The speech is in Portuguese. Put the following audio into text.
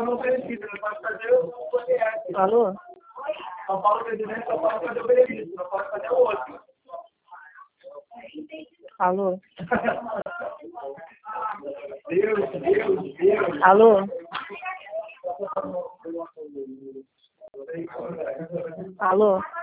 não precisa, não pode fazer o podcast. Alô? São Paulo Presidente só pode fazer o benefício, não pode fazer o outro. Alô? Deus. Alô? Alô?